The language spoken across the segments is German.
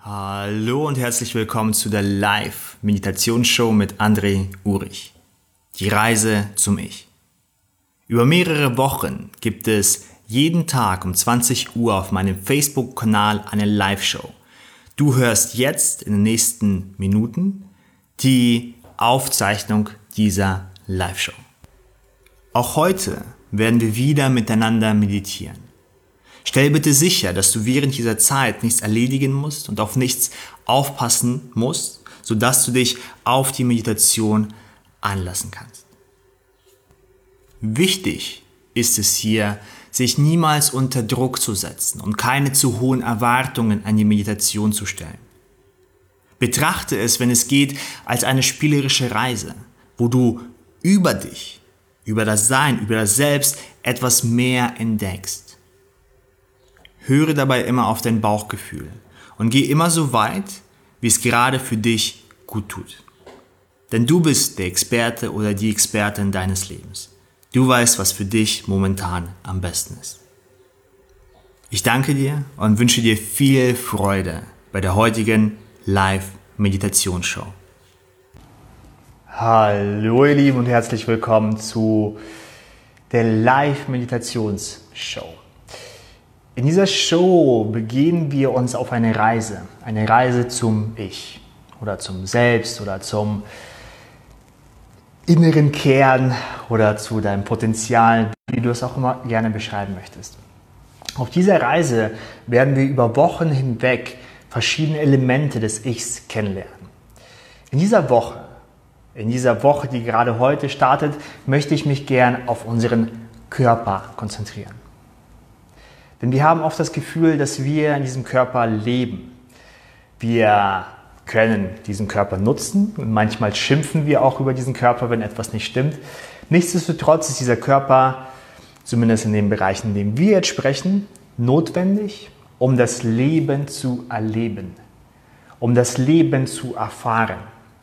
Hallo und herzlich willkommen zu der Live-Meditationsshow mit André Urich. Die Reise zum Ich. Über mehrere Wochen gibt es jeden Tag um 20 Uhr auf meinem Facebook-Kanal eine Live-Show. Du hörst jetzt in den nächsten Minuten die Aufzeichnung dieser Live-Show. Auch heute werden wir wieder miteinander meditieren. Stell bitte sicher, dass du während dieser Zeit nichts erledigen musst und auf nichts aufpassen musst, sodass du dich auf die Meditation einlassen kannst. Wichtig ist es hier, sich niemals unter Druck zu setzen und keine zu hohen Erwartungen an die Meditation zu stellen. Betrachte es, wenn es geht, als eine spielerische Reise, wo du über dich, über das Sein, über das Selbst etwas mehr entdeckst. Höre dabei immer auf dein Bauchgefühl und geh immer so weit, wie es gerade für dich gut tut. Denn du bist der Experte oder die Expertin deines Lebens. Du weißt, was für dich momentan am besten ist. Ich danke dir und wünsche dir viel Freude bei der heutigen Live-Meditationsshow. Hallo ihr Lieben und herzlich willkommen zu der Live-Meditationsshow. In dieser Show begeben wir uns auf eine Reise zum Ich oder zum Selbst oder zum inneren Kern oder zu deinem Potenzial, wie du es auch immer gerne beschreiben möchtest. Auf dieser Reise werden wir über Wochen hinweg verschiedene Elemente des Ichs kennenlernen. In dieser Woche, die gerade heute startet, möchte ich mich gern auf unseren Körper konzentrieren. Denn wir haben oft das Gefühl, dass wir in diesem Körper leben. Wir können diesen Körper nutzen und manchmal schimpfen wir auch über diesen Körper, wenn etwas nicht stimmt. Nichtsdestotrotz ist dieser Körper, zumindest in den Bereichen, in denen wir jetzt sprechen, notwendig, um das Leben zu erleben, um das Leben zu erfahren.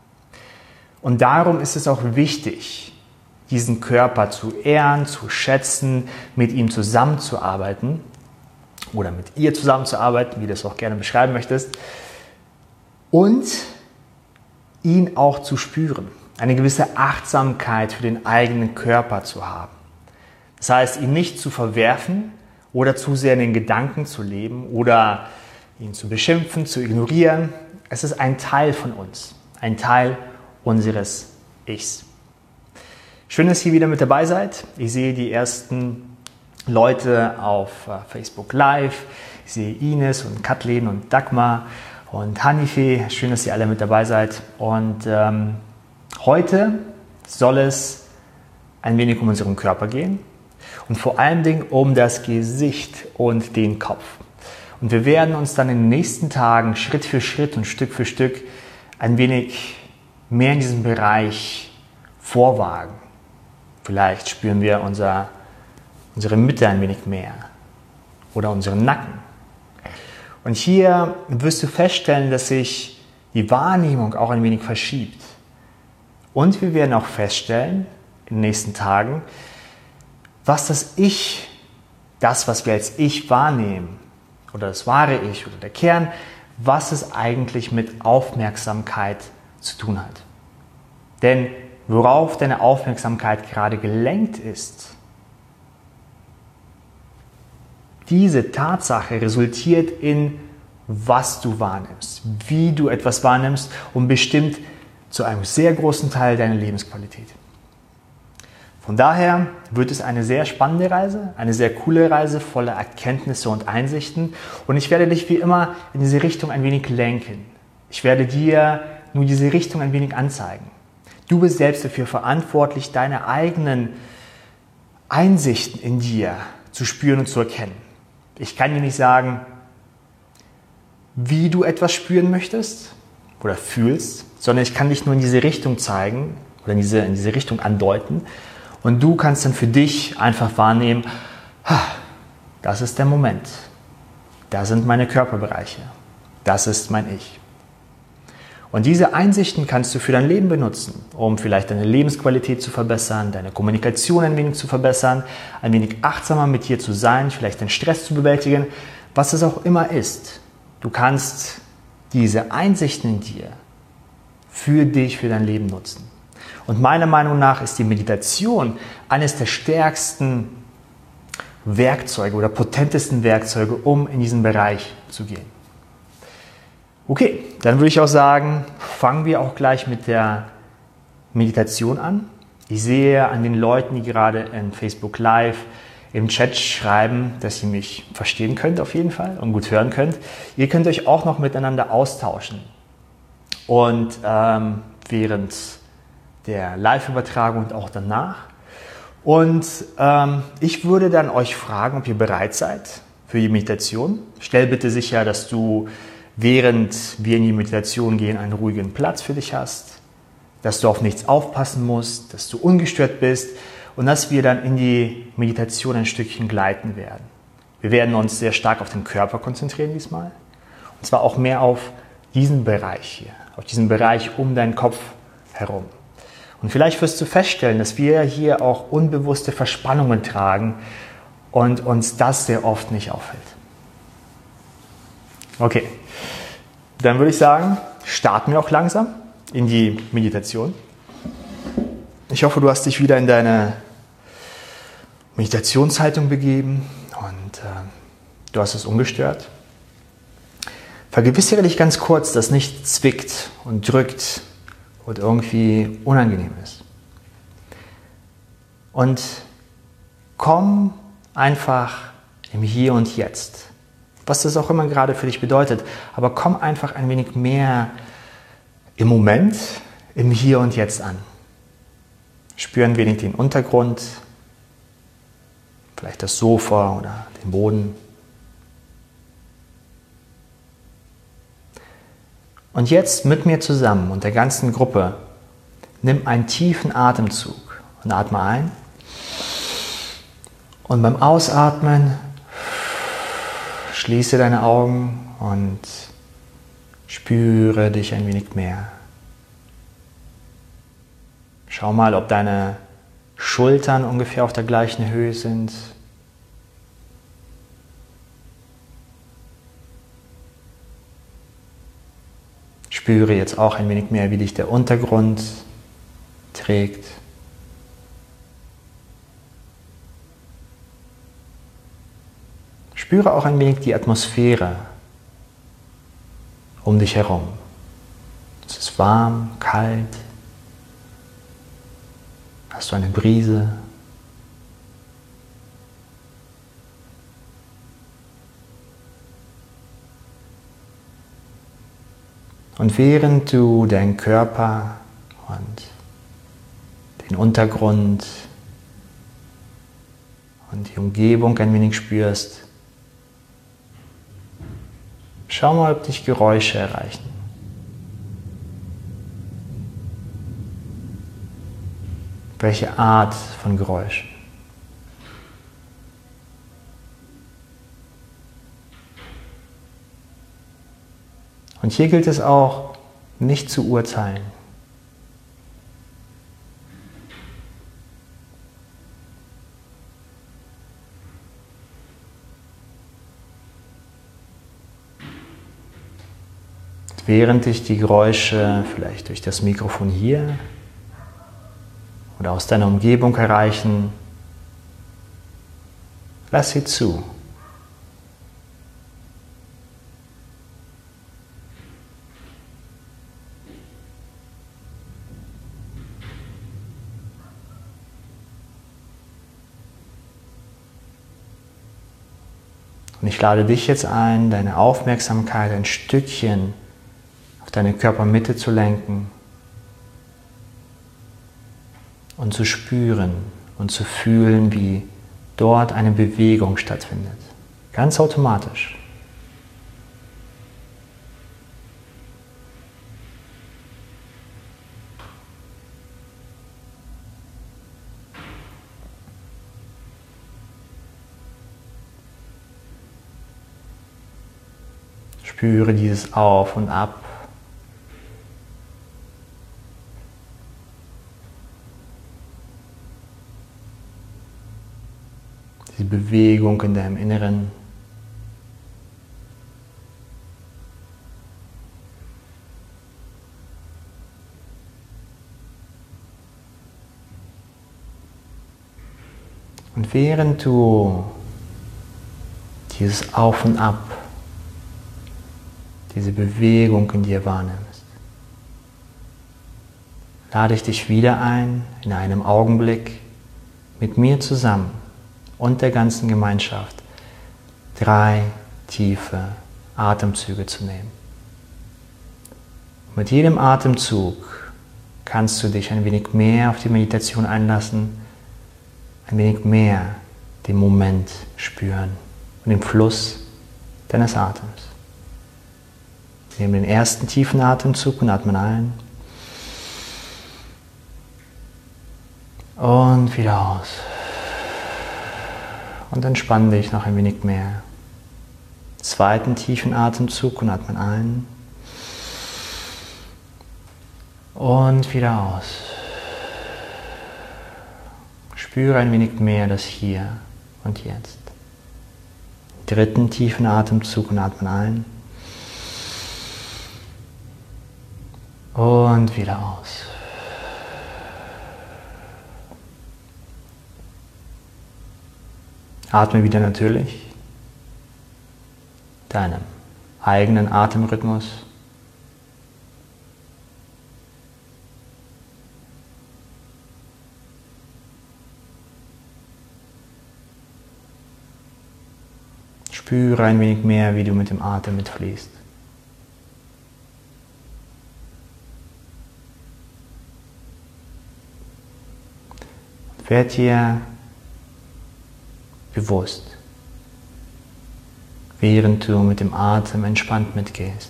Und darum ist es auch wichtig, diesen Körper zu ehren, zu schätzen, mit ihm zusammenzuarbeiten oder mit ihr zusammenzuarbeiten, wie du es auch gerne beschreiben möchtest, und ihn auch zu spüren, eine gewisse Achtsamkeit für den eigenen Körper zu haben. Das heißt, ihn nicht zu verwerfen oder zu sehr in den Gedanken zu leben oder ihn zu beschimpfen, zu ignorieren. Es ist ein Teil von uns, ein Teil unseres Ichs. Schön, dass ihr wieder mit dabei seid. Ich sehe die ersten Leute auf Facebook Live. Ich sehe Ines und Kathleen und Dagmar und Hanife. Schön, dass ihr alle mit dabei seid. Und heute soll es ein wenig um unseren Körper gehen und vor allen Dingen um das Gesicht und den Kopf. Und wir werden uns dann in den nächsten Tagen Schritt für Schritt und Stück für Stück ein wenig mehr in diesem Bereich vorwagen. Vielleicht spüren wir unsere Mitte ein wenig mehr oder unseren Nacken. Und hier wirst du feststellen, dass sich die Wahrnehmung auch ein wenig verschiebt. Und wir werden auch feststellen in den nächsten Tagen, was das Ich, das, was wir als Ich wahrnehmen, oder das wahre Ich oder der Kern, was es eigentlich mit Aufmerksamkeit zu tun hat. Denn worauf deine Aufmerksamkeit gerade gelenkt ist, diese Tatsache resultiert in, was du wahrnimmst, wie du etwas wahrnimmst und bestimmt zu einem sehr großen Teil deine Lebensqualität. Von daher wird es eine sehr spannende Reise, eine sehr coole Reise voller Erkenntnisse und Einsichten und ich werde dich wie immer in diese Richtung ein wenig lenken. Ich werde dir nur diese Richtung ein wenig anzeigen. Du bist selbst dafür verantwortlich, deine eigenen Einsichten in dir zu spüren und zu erkennen. Ich kann dir nicht sagen, wie du etwas spüren möchtest oder fühlst, sondern ich kann dich nur in diese Richtung zeigen oder in diese Richtung andeuten. Und du kannst dann für dich einfach wahrnehmen, das ist der Moment. Da sind meine Körperbereiche. Das ist mein Ich. Und diese Einsichten kannst du für dein Leben benutzen, um vielleicht deine Lebensqualität zu verbessern, deine Kommunikation ein wenig zu verbessern, ein wenig achtsamer mit dir zu sein, vielleicht den Stress zu bewältigen, was es auch immer ist. Du kannst diese Einsichten in dir für dich, für dein Leben nutzen. Und meiner Meinung nach ist die Meditation eines der stärksten Werkzeuge oder potentesten Werkzeuge, um in diesen Bereich zu gehen. Okay, dann würde ich auch sagen, fangen wir auch gleich mit der Meditation an. Ich sehe an den Leuten, die gerade in Facebook Live im Chat schreiben, dass ihr mich verstehen könnt auf jeden Fall und gut hören könnt. Ihr könnt euch auch noch miteinander austauschen. Und während der Live-Übertragung und auch danach. Und ich würde dann euch fragen, ob ihr bereit seid für die Meditation. Stell bitte sicher, dass du, während wir in die Meditation gehen, einen ruhigen Platz für dich hast, dass du auf nichts aufpassen musst, dass du ungestört bist und dass wir dann in die Meditation ein Stückchen gleiten werden. Wir werden uns sehr stark auf den Körper konzentrieren diesmal. Und zwar auch mehr auf diesen Bereich hier, auf diesen Bereich um deinen Kopf herum. Und vielleicht wirst du feststellen, dass wir hier auch unbewusste Verspannungen tragen und uns das sehr oft nicht auffällt. Okay, dann würde ich sagen, starten wir auch langsam in die Meditation. Ich hoffe, du hast dich wieder in deine Meditationshaltung begeben und du hast es ungestört. Vergewissere dich ganz kurz, dass nichts zwickt und drückt und irgendwie unangenehm ist. Und komm einfach im Hier und Jetzt. Was das auch immer gerade für dich bedeutet. Aber komm einfach ein wenig mehr im Moment, im Hier und Jetzt an. Spür ein wenig den Untergrund, vielleicht das Sofa oder den Boden. Und jetzt mit mir zusammen und der ganzen Gruppe, nimm einen tiefen Atemzug und atme ein. Und beim Ausatmen schließe deine Augen und spüre dich ein wenig mehr. Schau mal, ob deine Schultern ungefähr auf der gleichen Höhe sind. Spüre jetzt auch ein wenig mehr, wie dich der Untergrund trägt. Spüre auch ein wenig die Atmosphäre um dich herum. Es ist warm, kalt. Hast du eine Brise? Und während du deinen Körper und den Untergrund und die Umgebung ein wenig spürst, schau mal, ob dich Geräusche erreichen. Welche Art von Geräuschen? Und hier gilt es auch, nicht zu urteilen. Während dich die Geräusche vielleicht durch das Mikrofon hier oder aus deiner Umgebung erreichen, lass sie zu. Und ich lade dich jetzt ein, deine Aufmerksamkeit ein Stückchen auf deine Körpermitte zu lenken und zu spüren und zu fühlen, wie dort eine Bewegung stattfindet. Ganz automatisch. Spüre dieses Auf und Ab. Die Bewegung in deinem Inneren. Und während du dieses Auf und Ab, diese Bewegung in dir wahrnimmst, lade ich dich wieder ein, in einem Augenblick mit mir zusammen und der ganzen Gemeinschaft 3 tiefe Atemzüge zu nehmen. Mit jedem Atemzug kannst du dich ein wenig mehr auf die Meditation einlassen, ein wenig mehr den Moment spüren und den Fluss deines Atems. Wir nehmen den ersten tiefen Atemzug und atmen ein. Und wieder aus. Und entspann dich noch ein wenig mehr. Zweiten tiefen Atemzug und atmen ein. Und wieder aus. Spüre ein wenig mehr das Hier und Jetzt. Dritten tiefen Atemzug und atmen ein. Und wieder aus. Atme wieder natürlich, deinem eigenen Atemrhythmus. Spüre ein wenig mehr, wie du mit dem Atem mitfließt. Werd dir bewusst, während du mit dem Atem entspannt mitgehst.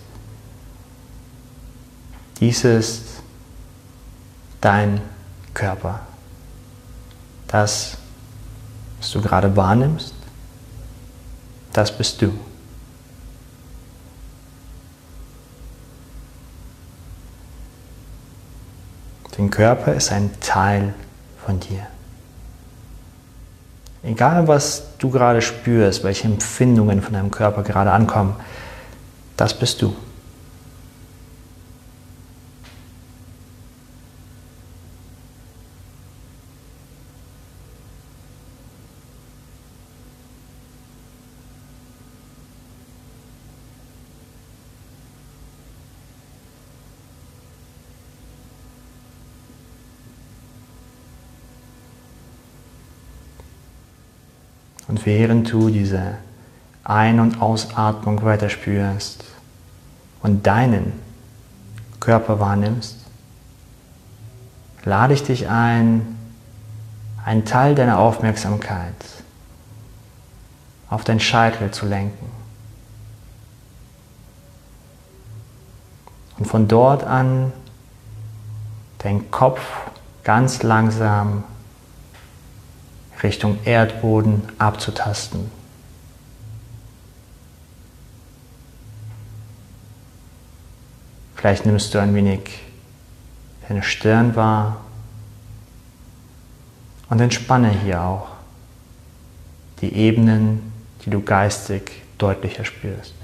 Dies ist dein Körper. Das, was du gerade wahrnimmst, das bist du. Dein Körper ist ein Teil von dir. Egal, was du gerade spürst, welche Empfindungen von deinem Körper gerade ankommen, das bist du. Und während du diese Ein- und Ausatmung weiter spürst und deinen Körper wahrnimmst, lade ich dich ein, einen Teil deiner Aufmerksamkeit auf deinen Scheitel zu lenken. Und von dort an deinen Kopf ganz langsam Richtung Erdboden abzutasten. Vielleicht nimmst du ein wenig deine Stirn wahr und entspanne hier auch die Ebenen, die du geistig deutlicher spürst.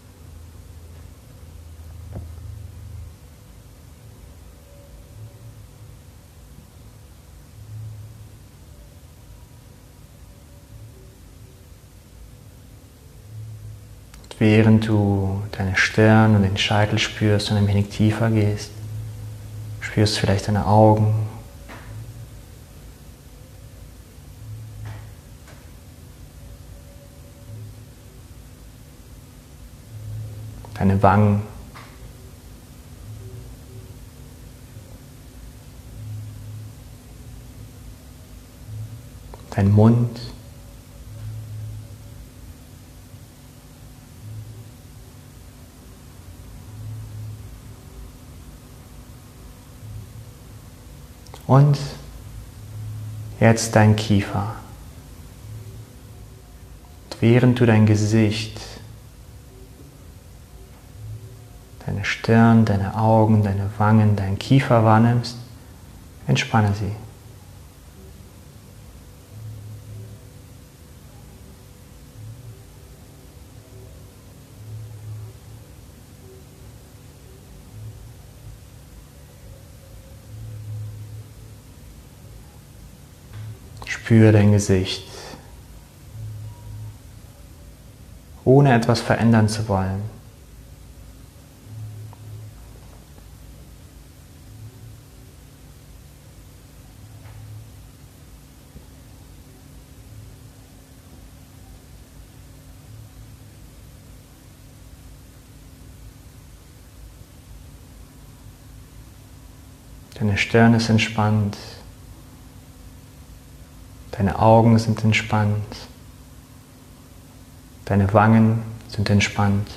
Während du deine Stirn und den Scheitel spürst und ein wenig tiefer gehst, spürst vielleicht deine Augen, deine Wangen, dein Mund, und jetzt dein Kiefer. Und während du dein Gesicht, deine Stirn, deine Augen, deine Wangen, deinen Kiefer wahrnimmst, entspanne sie. Spüre dein Gesicht, ohne etwas verändern zu wollen. Deine Stirn ist entspannt, deine Augen sind entspannt, deine Wangen sind entspannt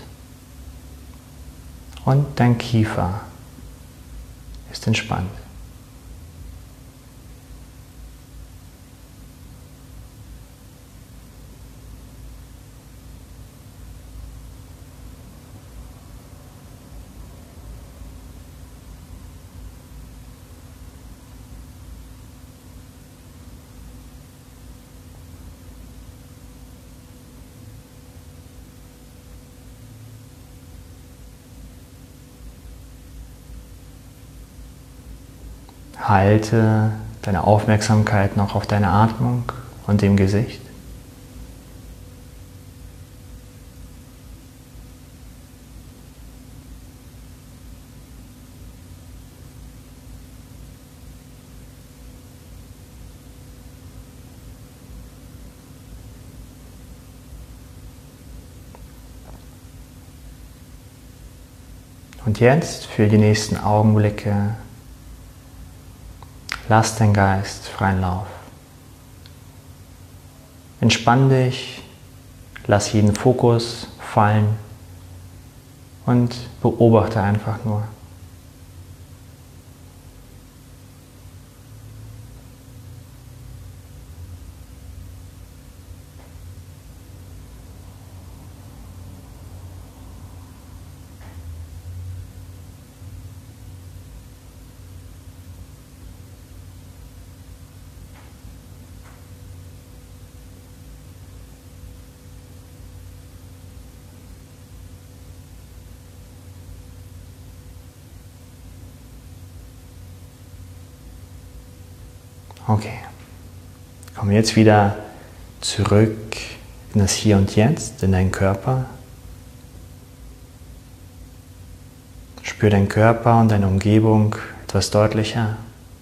und dein Kiefer ist entspannt. Halte deine Aufmerksamkeit noch auf deine Atmung und dem Gesicht. Und jetzt für die nächsten Augenblicke lass deinen Geist freien Lauf. Entspann dich, lass jeden Fokus fallen und beobachte einfach nur. Okay, komm jetzt wieder zurück in das Hier und Jetzt, in deinen Körper. Spür deinen Körper und deine Umgebung etwas deutlicher.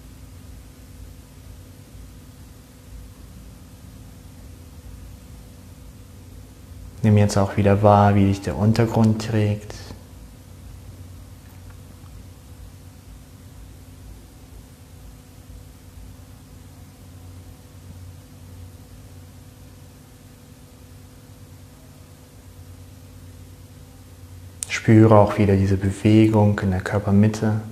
Nimm jetzt auch wieder wahr, wie dich der Untergrund trägt. Spüre auch wieder diese Bewegung in der Körpermitte.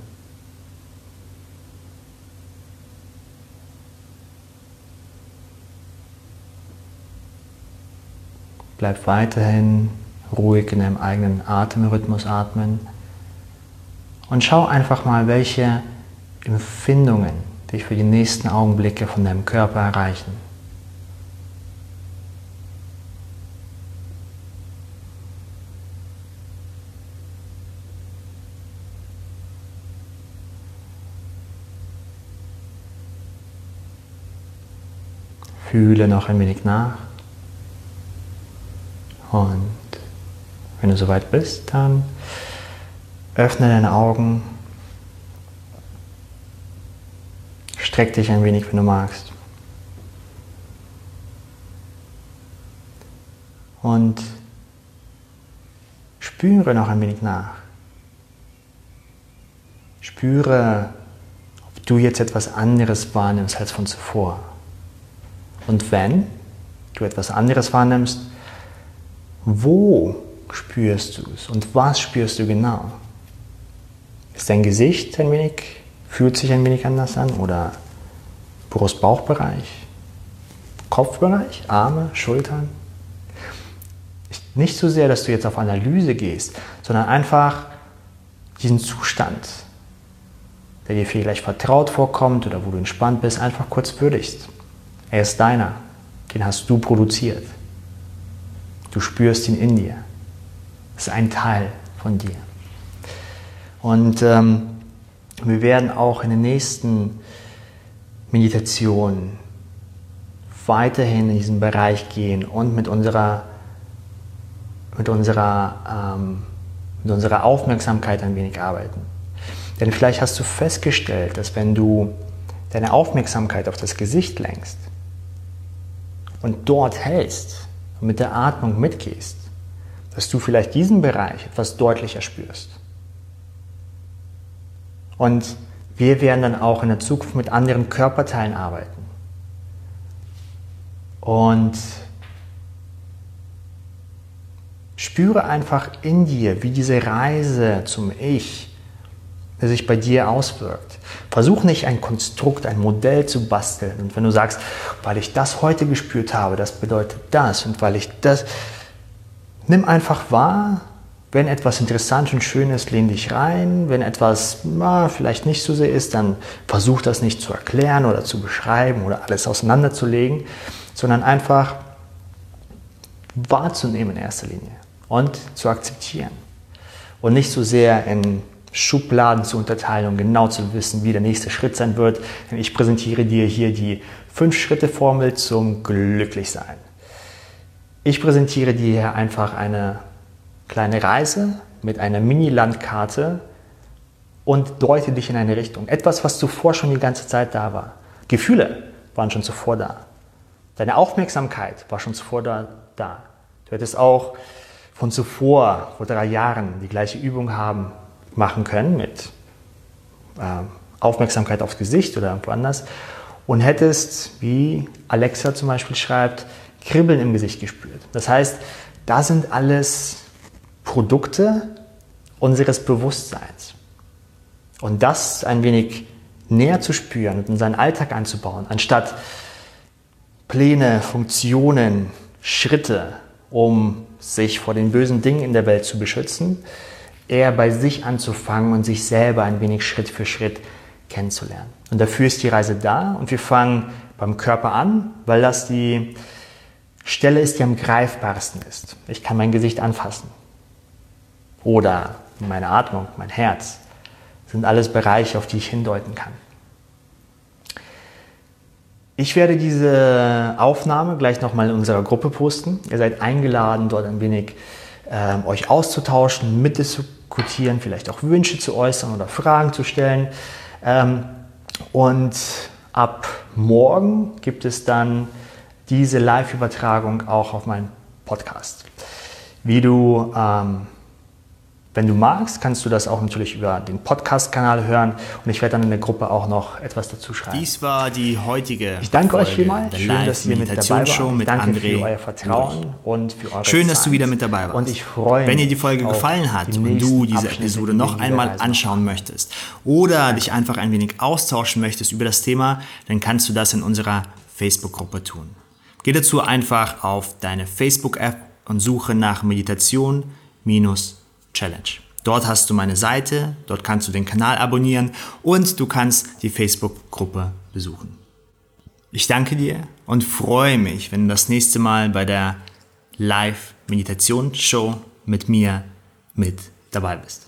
Bleib weiterhin ruhig in deinem eigenen Atemrhythmus atmen und schau einfach mal, welche Empfindungen dich für die nächsten Augenblicke von deinem Körper erreichen. Fühle noch ein wenig nach und wenn du soweit bist, dann öffne deine Augen, streck dich ein wenig, wenn du magst und spüre noch ein wenig nach. Spüre, ob du jetzt etwas anderes wahrnimmst als von zuvor. Und wenn du etwas anderes wahrnimmst, wo spürst du es und was spürst du genau? Ist dein Gesicht ein wenig, fühlt sich ein wenig anders an oder Brust-Bauchbereich, Kopfbereich, Arme, Schultern? Nicht so sehr, dass du jetzt auf Analyse gehst, sondern einfach diesen Zustand, der dir vielleicht vertraut vorkommt oder wo du entspannt bist, einfach kurz würdigst. Er ist deiner, den hast du produziert. Du spürst ihn in dir. Das ist ein Teil von dir. Und wir werden auch in den nächsten Meditationen weiterhin in diesen Bereich gehen und mit unserer Aufmerksamkeit ein wenig arbeiten. Denn vielleicht hast du festgestellt, dass wenn du deine Aufmerksamkeit auf das Gesicht lenkst und dort hältst und mit der Atmung mitgehst, dass du vielleicht diesen Bereich etwas deutlicher spürst. Und wir werden dann auch in der Zukunft mit anderen Körperteilen arbeiten. Und spüre einfach in dir, wie diese Reise zum Ich sich bei dir auswirkt. Versuch nicht ein Konstrukt, ein Modell zu basteln. Und wenn du sagst, weil ich das heute gespürt habe, das bedeutet das. Und weil ich das... Nimm einfach wahr, wenn etwas interessant und schön ist, lehn dich rein. Wenn etwas vielleicht nicht so sehr ist, dann versuch das nicht zu erklären oder zu beschreiben oder alles auseinanderzulegen, sondern einfach wahrzunehmen in erster Linie und zu akzeptieren. Und nicht so sehr in Schubladen zu unterteilen, um genau zu wissen, wie der nächste Schritt sein wird. Denn ich präsentiere dir hier die 5-Schritte-Formel zum Glücklichsein. Ich präsentiere dir hier einfach eine kleine Reise mit einer Mini-Landkarte und deute dich in eine Richtung. Etwas, was zuvor schon die ganze Zeit da war. Gefühle waren schon zuvor da. Deine Aufmerksamkeit war schon zuvor da. Du hättest auch von zuvor, vor 3 Jahren, die gleiche Übung machen können mit Aufmerksamkeit aufs Gesicht oder irgendwo anders und hättest, wie Alexa zum Beispiel schreibt, Kribbeln im Gesicht gespürt. Das heißt, da sind alles Produkte unseres Bewusstseins. Und das ein wenig näher zu spüren und in seinen Alltag einzubauen, anstatt Pläne, Funktionen, Schritte, um sich vor den bösen Dingen in der Welt zu beschützen, eher bei sich anzufangen und sich selber ein wenig Schritt für Schritt kennenzulernen. Und dafür ist die Reise da und wir fangen beim Körper an, weil das die Stelle ist, die am greifbarsten ist. Ich kann mein Gesicht anfassen. Oder meine Atmung, mein Herz. Das sind alles Bereiche, auf die ich hindeuten kann. Ich werde diese Aufnahme gleich nochmal in unserer Gruppe posten. Ihr seid eingeladen, dort ein wenig euch auszutauschen, mitdiskutieren, vielleicht auch Wünsche zu äußern oder Fragen zu stellen. Und ab morgen gibt es dann diese Live-Übertragung auch auf meinem Podcast. Wie du, wenn du magst, kannst du das auch natürlich über den Podcast-Kanal hören und ich werde dann in der Gruppe auch noch etwas dazu schreiben. Dies war die heutige Ich danke Folge euch vielmals. Schön, dass ihr mit dabei wart. Ich danke für euer Vertrauen und für eure Schön, dass Zeit. du wieder mit dabei warst. Und ich freue mich, wenn dir die Folge gefallen hat und du diese Episode noch einmal anschauen möchtest oder dich einfach ein wenig austauschen möchtest über das Thema, dann kannst du das in unserer Facebook-Gruppe tun. Geh dazu einfach auf deine Facebook-App und suche nach Meditation-Challenge. Dort hast du meine Seite, dort kannst du den Kanal abonnieren und du kannst die Facebook-Gruppe besuchen. Ich danke dir und freue mich, wenn du das nächste Mal bei der Live-Meditation-Show mit mir mit dabei bist.